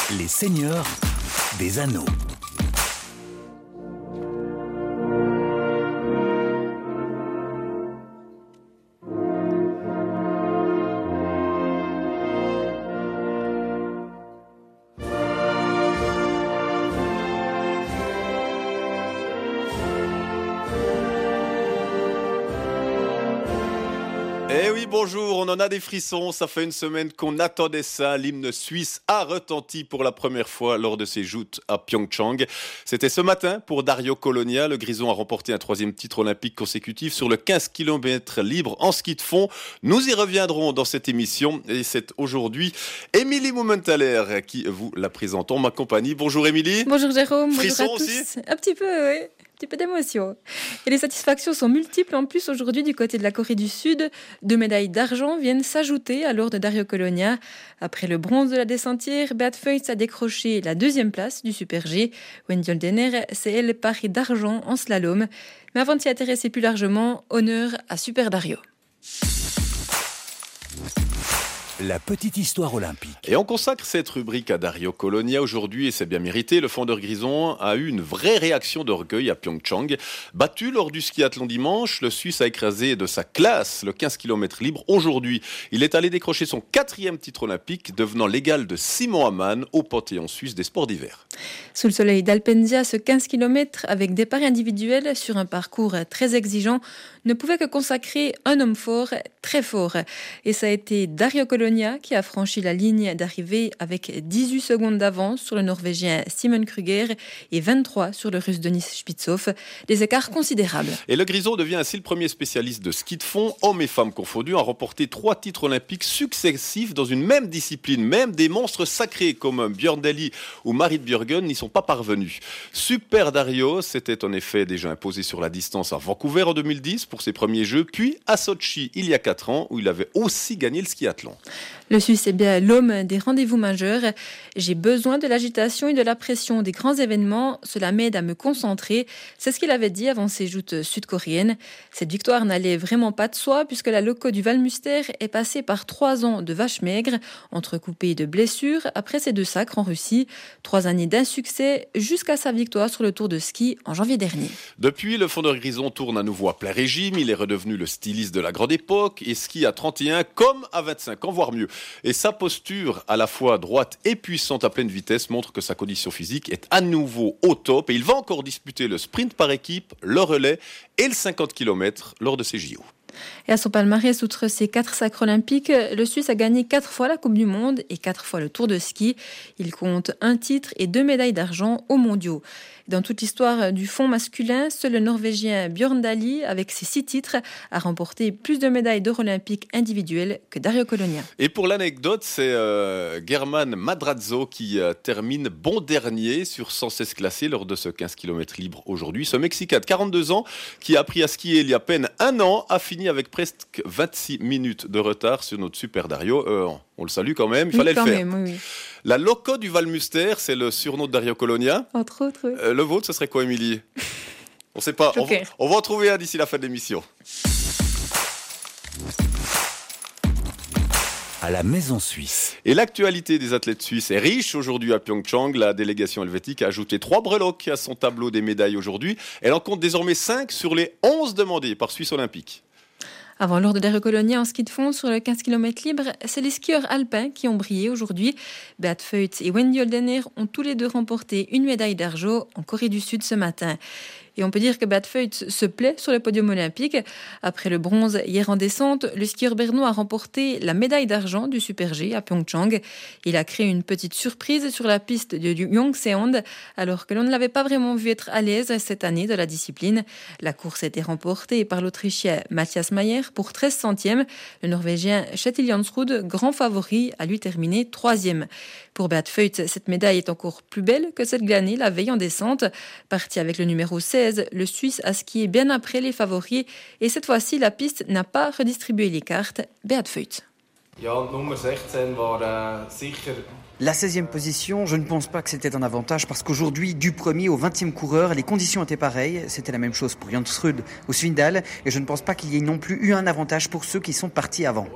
Les seigneurs des anneaux. Eh oui, bonjour, on en a des frissons, ça fait une semaine qu'on attendait ça. L'hymne suisse a retenti pour la première fois lors de ses joutes à Pyeongchang. C'était ce matin pour Dario Colonia. Le Grison a remporté un 3e titre olympique consécutif sur le 15 km libre en ski de fond. Nous y reviendrons dans cette émission et c'est aujourd'hui Émilie Mumenthaler qui vous la présente en ma compagnie. Bonjour Émilie. Bonjour Jérôme, Frisson bonjour à tous. aussi. Un petit peu, oui. Un petit peu d'émotion. Et les satisfactions sont multiples en plus aujourd'hui du côté de la Corée du Sud. 2 médailles d'argent viennent s'ajouter à l'or de Dario Colonia. Après le bronze de la descentière, Beat Feuz a décroché la 2e place du Super G. Wendy Holdener, c'est elle parée d'argent en slalom. Mais avant de s'y intéresser plus largement, honneur à Super Dario. La petite histoire olympique. Et on consacre cette rubrique à Dario Colonia aujourd'hui et c'est bien mérité. Le fondeur grison a eu une vraie réaction d'orgueil à Pyeongchang. Battu lors du skiathlon dimanche, le Suisse a écrasé de sa classe le 15 km libre. Aujourd'hui, il est allé décrocher son 4e titre olympique, devenant l'égal de Simon Hamann au Panthéon suisse des sports d'hiver. Sous le soleil d'Alpenzia, ce 15 km avec départ individuel sur un parcours très exigeant ne pouvait que consacrer un homme fort, très fort. Et ça a été Dario Colonia qui a franchi la ligne d'arrivée avec 18 secondes d'avance sur le Norvégien Simon Krüger et 23 sur le Russe Denis Spitzhoff. Des écarts considérables. Et le grison devient ainsi le premier spécialiste de ski de fond, hommes et femmes confondus, à remporter 3 titres olympiques successifs dans une même discipline. Même des monstres sacrés comme Björn Daly ou Marit Björgen n'y sont pas parvenus. Super Dario s'était en effet déjà imposé sur la distance à Vancouver en 2010 pour ses premiers jeux, puis à Sochi il y a 4 ans où il avait aussi gagné le skiathlon. Le Suisse est bien l'homme des rendez-vous majeurs. J'ai besoin de l'agitation et de la pression des grands événements. Cela m'aide à me concentrer. C'est ce qu'il avait dit avant ses joutes sud-coréennes. Cette victoire n'allait vraiment pas de soi puisque la loco du Valmuster est passée par 3 ans de vache maigre, entrecoupée de blessures après ses 2 sacres en Russie. 3 années d'insuccès jusqu'à sa victoire sur le Tour de ski en janvier dernier. Depuis, le fondeur grison tourne à nouveau à plein régime. Il est redevenu le styliste de la grande époque et skie à 31 comme à 25 ans, voire mieux. Et sa posture, à la fois droite et puissante à pleine vitesse, montre que sa condition physique est à nouveau au top. Et il va encore disputer le sprint par équipe, le relais et le 50 km lors de ses JO. Et à son palmarès, outre ses 4 sacres olympiques, le Suisse a gagné 4 fois la Coupe du Monde et 4 fois le Tour de ski. Il compte 1 titre et 2 médailles d'argent aux mondiaux. Dans toute l'histoire du fond masculin, seul le Norvégien Björn Daly, avec ses 6 titres, a remporté plus de médailles d'or olympiques individuelles que Dario Colonia. Et pour l'anecdote, c'est German Madrazo qui termine bon dernier sur 116 classés lors de ce 15 km libre aujourd'hui. Ce Mexicain de 42 ans qui a appris à skier il y a à peine 1 an a fini avec presque 26 minutes de retard sur notre super Dario. On le salue quand même, il fallait le faire. Oui. La loco du Valmuster, c'est le surnom de Dario Colonia. Entre autres, oui. Le vôtre, ce serait quoi, Émilie? On ne sait pas. On va en trouver un d'ici la fin de l'émission. À la maison suisse. Et l'actualité des athlètes suisses est riche aujourd'hui à Pyeongchang. La délégation helvétique a ajouté 3 breloques à son tableau des médailles aujourd'hui. Elle en compte désormais 5 sur les 11 demandées par Suisse Olympique. Avant l'or de Dario Colonia en ski de fond sur le 15 km libre, c'est les skieurs alpins qui ont brillé aujourd'hui. Beat Feuz et Wendy Holdener ont tous les 2 remporté une médaille d'argent en Corée du Sud ce matin. Et on peut dire que Beat Feuz se plaît sur le podium olympique. Après le bronze hier en descente, le skieur bernois a remporté la médaille d'argent du Super G à Pyeongchang. Il a créé une petite surprise sur la piste de Yongseond, alors que l'on ne l'avait pas vraiment vu être à l'aise cette année de la discipline. La course a été remportée par l'Autrichien Matthias Mayer pour 13 centièmes. Le Norvégien Kjetil Jansrud, grand favori, a lui terminé 3e. Pour Beat Feuz, cette médaille est encore plus belle que celle glanée la veille en descente. Parti avec le numéro 16, le Suisse a skié bien après les favoris et cette fois-ci, la piste n'a pas redistribué les cartes. Beat Feuz. La 16e position, je ne pense pas que c'était un avantage parce qu'aujourd'hui, du 1er au 20e coureur, les conditions étaient pareilles. C'était la même chose pour Jansrud ou Svindal et je ne pense pas qu'il y ait non plus eu un avantage pour ceux qui sont partis avant.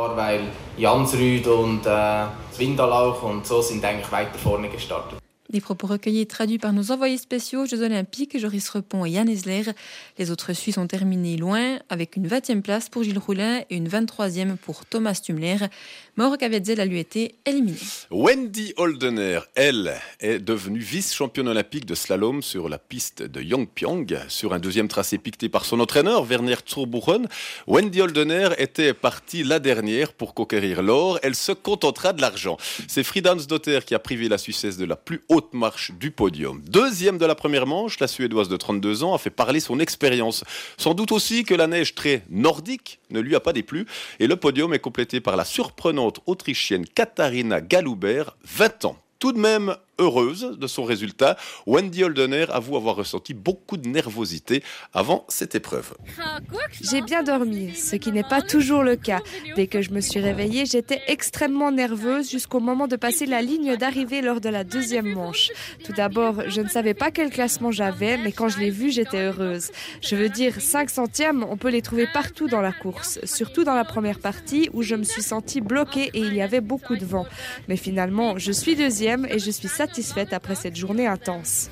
Jansrud und Svindal auch und so sind eigentlich weiter vorne gestartet. Des propos recueillis et traduits par nos envoyés spéciaux aux Jeux Olympiques, Joris Repon et Yann Esler. Les autres Suisses ont terminé loin, avec une 20e place pour Gilles Roulin et une 23e pour Thomas Tumler. Mauro Caviezel a lui été éliminé. Wendy Holdener, elle, est devenue vice-championne olympique de slalom sur la piste de Yongpyong. Sur un deuxième tracé piqueté par son entraîneur, Werner Zurbuchen, Wendy Holdener était partie la dernière pour conquérir l'or. Elle se contentera de l'argent. C'est Frida Hansdotter qui a privé la Suissesse de la plus haute marche du podium. Deuxième de la première manche, la Suédoise de 32 ans a fait parler son expérience. Sans doute aussi que la neige très nordique ne lui a pas déplu. Et le podium est complété par la surprenante Autrichienne Katharina Galuber, 20 ans. Tout de même heureuse de son résultat, Wendy Holdener avoue avoir ressenti beaucoup de nervosité avant cette épreuve. J'ai bien dormi, ce qui n'est pas toujours le cas. Dès que je me suis réveillée, j'étais extrêmement nerveuse jusqu'au moment de passer la ligne d'arrivée lors de la deuxième manche. Tout d'abord, je ne savais pas quel classement j'avais, mais quand je l'ai vu, j'étais heureuse. Je veux dire, 5 centièmes, on peut les trouver partout dans la course, surtout dans la première partie où je me suis sentie bloquée et il y avait beaucoup de vent. Mais finalement, je suis deuxième et je suis satisfaite après cette journée intense.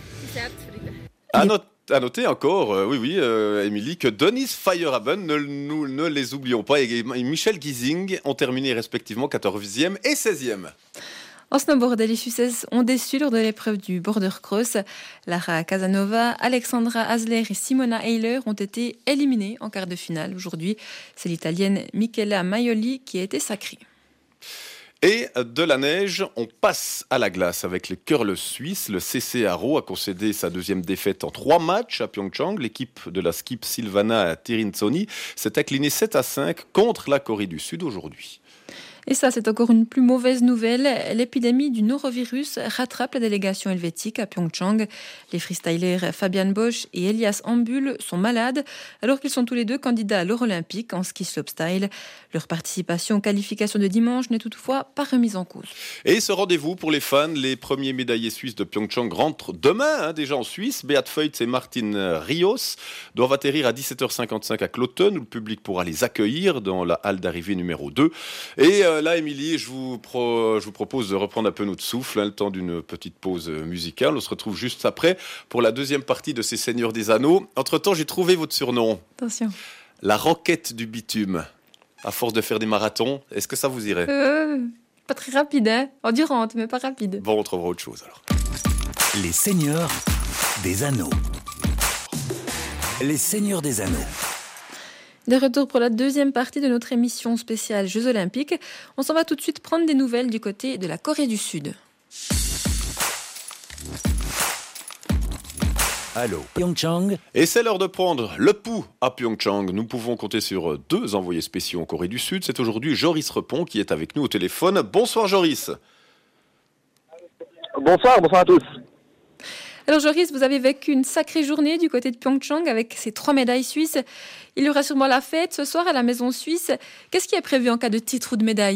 À noter encore, Émilie, que Denise Feyerabend, ne les oublions pas, et Michel Giesing ont terminé respectivement 14e et 16e. En snowboard, les Suisses ont déçu lors de l'épreuve du border cross. Lara Casanova, Alexandra Hasler et Simona Eiler ont été éliminées en quart de finale. Aujourd'hui, c'est l'Italienne Michela Maioli qui a été sacrée. Et de la neige, on passe à la glace avec les curlers suisses. Le CC Haro a concédé sa deuxième défaite en 3 matchs à Pyeongchang. L'équipe de la skip Silvana Tirinzoni s'est inclinée 7-5 contre la Corée du Sud aujourd'hui. Et ça, c'est encore une plus mauvaise nouvelle. L'épidémie du norovirus rattrape la délégation helvétique à Pyeongchang. Les freestylers Fabian Bosch et Elias Ambul sont malades, alors qu'ils sont tous les deux candidats à l'or olympique en ski slopestyle. Leur participation aux qualifications de dimanche n'est toutefois pas remise en cause. Et ce rendez-vous pour les fans, les premiers médaillés suisses de Pyeongchang rentrent demain, déjà en Suisse. Beat Feutz et Martin Rios doivent atterrir à 17h55 à Kloten, où le public pourra les accueillir dans la halle d'arrivée numéro 2. Et là, Émilie, je vous propose de reprendre un peu notre souffle, le temps d'une petite pause musicale. On se retrouve juste après pour la deuxième partie de ces Seigneurs des Anneaux. Entre-temps, j'ai trouvé votre surnom. Attention. La roquette du bitume. À force de faire des marathons, est-ce que ça vous irait ? Pas très rapide, hein ? Endurante, mais pas rapide. Bon, on trouvera autre chose alors. Les Seigneurs des Anneaux. Les Seigneurs des Anneaux. De retour pour la deuxième partie de notre émission spéciale Jeux Olympiques. On s'en va tout de suite prendre des nouvelles du côté de la Corée du Sud. Allô, Pyeongchang. Et c'est l'heure de prendre le pouls à Pyeongchang. Nous pouvons compter sur 2 envoyés spéciaux en Corée du Sud. C'est aujourd'hui Joris Repon qui est avec nous au téléphone. Bonsoir Joris. Bonsoir à tous. Alors Joris, vous avez vécu une sacrée journée du côté de Pyeongchang avec ces 3 médailles suisses. Il y aura sûrement la fête ce soir à la Maison Suisse. Qu'est-ce qui est prévu en cas de titre ou de médaille ?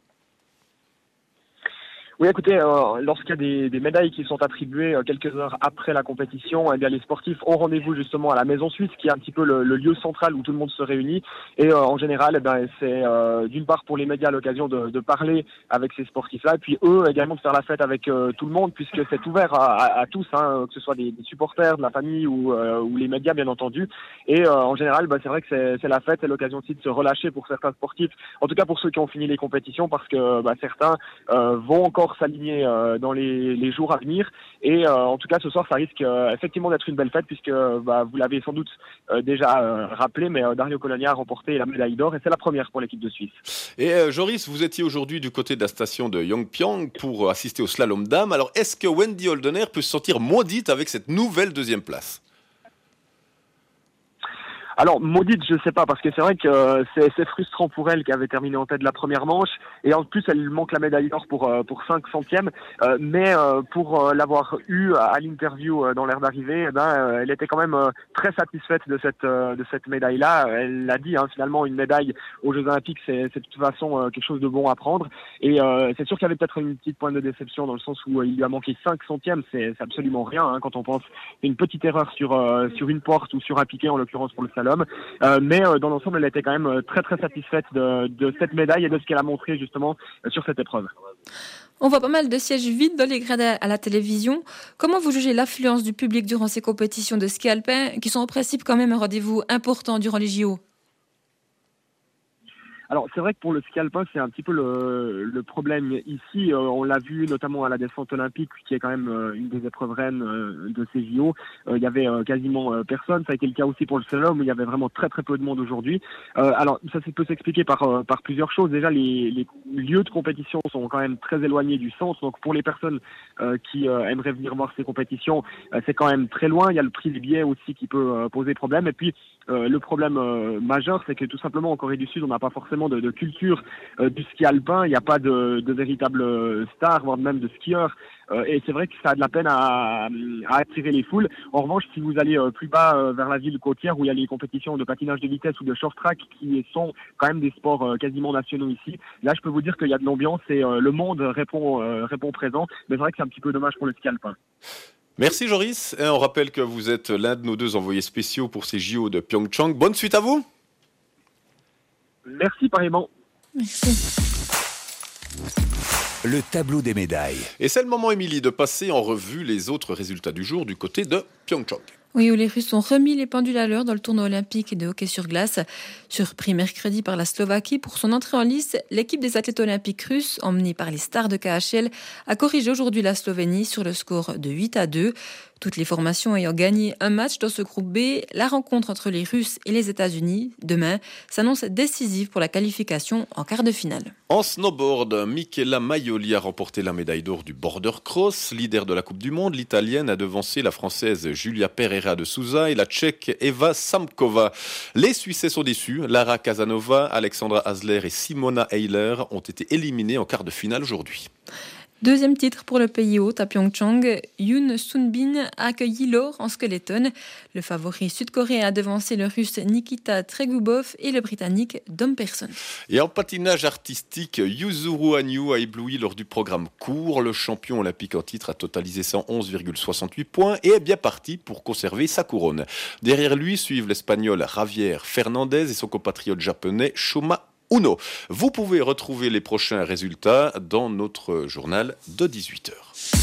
Oui, écoutez, lorsqu'il y a des médailles qui sont attribuées quelques heures après la compétition, eh bien les sportifs ont rendez-vous justement à la Maison Suisse, qui est un petit peu le lieu central où tout le monde se réunit. Et en général, eh bien, c'est d'une part pour les médias l'occasion de parler avec ces sportifs-là, et puis eux également de faire la fête avec tout le monde, puisque c'est ouvert à tous, hein, que ce soit des supporters, de la famille ou les médias bien entendu. Et en général, c'est vrai que c'est la fête, c'est l'occasion aussi de se relâcher pour certains sportifs, en tout cas pour ceux qui ont fini les compétitions, parce que certains vont encore s'aligner dans les jours à venir. Et en tout cas, ce soir, ça risque effectivement d'être une belle fête, puisque vous l'avez sans doute déjà rappelé, mais Dario Colonia a remporté la médaille d'or, et c'est la première pour l'équipe de Suisse. Et Joris, vous étiez aujourd'hui du côté de la station de Yongpyong pour assister au slalom dames. Alors, est-ce que Wendy Holdener peut se sentir maudite avec cette nouvelle deuxième place ? Alors, maudite, je sais pas, parce que c'est vrai que c'est frustrant pour elle qui avait terminé en tête de la première manche, et en plus, elle manque la médaille d'or pour 5 centièmes, mais pour l'avoir eu à l'interview dans l'aire d'arrivée, elle était quand même très satisfaite de cette médaille-là. Elle l'a dit, finalement, une médaille aux Jeux Olympiques, c'est de toute façon quelque chose de bon à prendre, et c'est sûr qu'il y avait peut-être une petite pointe de déception dans le sens où il lui a manqué 5 centièmes, c'est absolument rien, quand on pense une petite erreur sur une porte ou sur un piqué, en l'occurrence pour le slalom, mais dans l'ensemble, elle était quand même très très satisfaite de cette médaille et de ce qu'elle a montré justement sur cette épreuve. On voit pas mal de sièges vides dans les gradins à la télévision. Comment vous jugez l'affluence du public durant ces compétitions de ski alpin, qui sont en principe quand même un rendez-vous important durant les JO ? Alors c'est vrai que pour le ski alpin, c'est un petit peu le problème ici. On l'a vu notamment à la descente olympique, qui est quand même une des épreuves reines de ces JO. Il y avait quasiment personne. Ça a été le cas aussi pour le slalom, où il y avait vraiment très très peu de monde aujourd'hui. Alors ça peut s'expliquer par plusieurs choses. Déjà, les lieux de compétition sont quand même très éloignés du centre. Donc pour les personnes qui aimeraient venir voir ces compétitions, c'est quand même très loin. Il y a le prix des billets aussi qui peut poser problème. Et puis le problème majeur, c'est que tout simplement en Corée du Sud, on n'a pas forcément de culture du ski alpin. Il n'y a pas de véritables stars, voire même de skieurs. Et c'est vrai que ça a de la peine à attirer les foules. En revanche, si vous allez plus bas vers la ville côtière, où il y a les compétitions de patinage de vitesse ou de short track, qui sont quand même des sports quasiment nationaux ici, là je peux vous dire qu'il y a de l'ambiance et le monde répond présent. Mais c'est vrai que c'est un petit peu dommage pour le ski alpin. Merci Joris. Et on rappelle que vous êtes l'un de nos 2 envoyés spéciaux pour ces JO de Pyeongchang. Bonne suite à vous. Merci pareillement. Merci. Le tableau des médailles. Et c'est le moment, Émilie, de passer en revue les autres résultats du jour du côté de Pyeongchang. Oui, où les Russes ont remis les pendules à l'heure dans le tournoi olympique de hockey sur glace. Surpris mercredi par la Slovaquie pour son entrée en lice, l'équipe des athlètes olympiques russes, emmenée par les stars de KHL, a corrigé aujourd'hui la Slovénie sur le score de 8-2. Toutes les formations ayant gagné un match dans ce groupe B, la rencontre entre les Russes et les États-Unis, demain, s'annonce décisive pour la qualification en quart de finale. En snowboard, Michela Maioli a remporté la médaille d'or du border cross. Leader de la Coupe du Monde, l'Italienne a devancé la Française Julia Pereira de Souza et la Tchèque Eva Samkova. Les Suissais sont déçus. Lara Casanova, Alexandra Hasler et Simona Eiler ont été éliminés en quart de finale aujourd'hui. Deuxième titre pour le pays hôte à Pyeongchang. Yoon Sun-bin a accueilli l'or en skeleton. Le favori sud-coréen a devancé le russe Nikita Tregubov et le britannique Dom Persson. Et en patinage artistique, Yuzuru Hanyu a ébloui lors du programme court. Le champion olympique en titre a totalisé 111,68 points et est bien parti pour conserver sa couronne. Derrière lui suivent l'Espagnol Javier Fernandez et son compatriote japonais Shoma Uno. Vous pouvez retrouver les prochains résultats dans notre journal de 18h.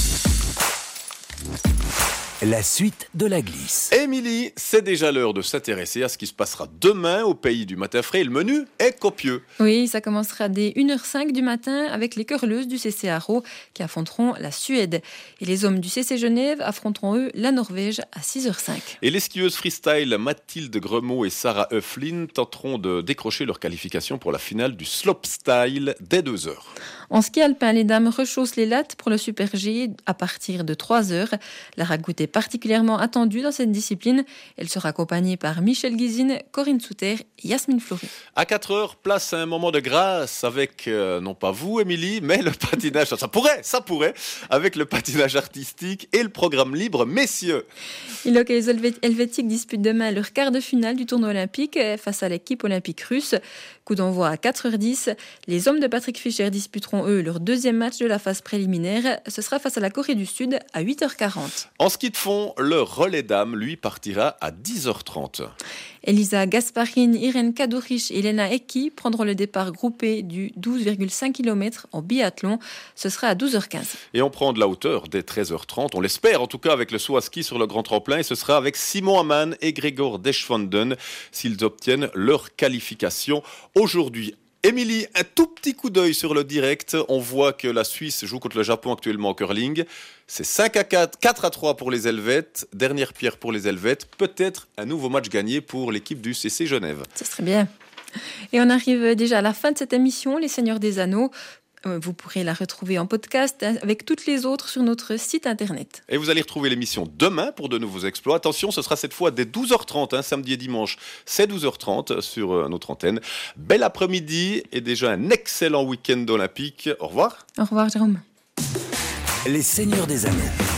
La suite de la glisse. Émilie, c'est déjà l'heure de s'intéresser à ce qui se passera demain au pays du matin frais. Le menu est copieux. Oui, ça commencera dès 1h05 du matin avec les curleuses du CC Aro qui affronteront la Suède. Et les hommes du CC Genève affronteront eux la Norvège à 6h05. Et les skieuses freestyle Mathilde Gremaud et Sarah Höflin tenteront de décrocher leur qualification pour la finale du slopestyle dès 2h. En ski alpin, les dames rechaussent les lattes pour le Super G à partir de 3h. La ragoût est particulièrement attendue dans cette discipline. Elle sera accompagnée par Michel Guizine, Corinne Souter et Yasmine Fleury. À 4h, place à un moment de grâce avec, non pas vous, Émilie, mais le patinage. Ça pourrait, avec le patinage artistique et le programme libre, messieurs. Les hockeyes helvétiques disputent demain leur quart de finale du tournoi olympique face à l'équipe olympique russe. Coup d'envoi à 4h10. Les hommes de Patrick Fischer disputeront eux leur deuxième match de la phase préliminaire. Ce sera face à la Corée du Sud à 8h40. En ski de fond, le relais dames, lui, partira à 10h30. Elisa Gasparine, Irène Kadouchich et Elena Ecki prendront le départ groupé du 12,5 km en biathlon. Ce sera à 12h15. Et on prend de la hauteur dès 13h30. On l'espère, en tout cas, avec le saut à ski sur le grand tremplin. Et ce sera avec Simon Hamann et Grégor Deschwanden s'ils obtiennent leur qualification aujourd'hui. Émilie, un tout petit coup d'œil sur le direct. On voit que la Suisse joue contre le Japon actuellement en curling. C'est 5-4, 4-3 pour les Helvètes. Dernière pierre pour les Helvètes. Peut-être un nouveau match gagné pour l'équipe du CC Genève. Ce serait bien. Et on arrive déjà à la fin de cette émission, Les Seigneurs des Anneaux. Vous pourrez la retrouver en podcast avec toutes les autres sur notre site internet. Et vous allez retrouver l'émission demain pour de nouveaux exploits. Attention, ce sera cette fois dès 12h30, samedi et dimanche. C'est 12h30 sur notre antenne. Bel après-midi et déjà un excellent week-end olympique. Au revoir. Au revoir Jérôme. Les Seigneurs des Anneaux.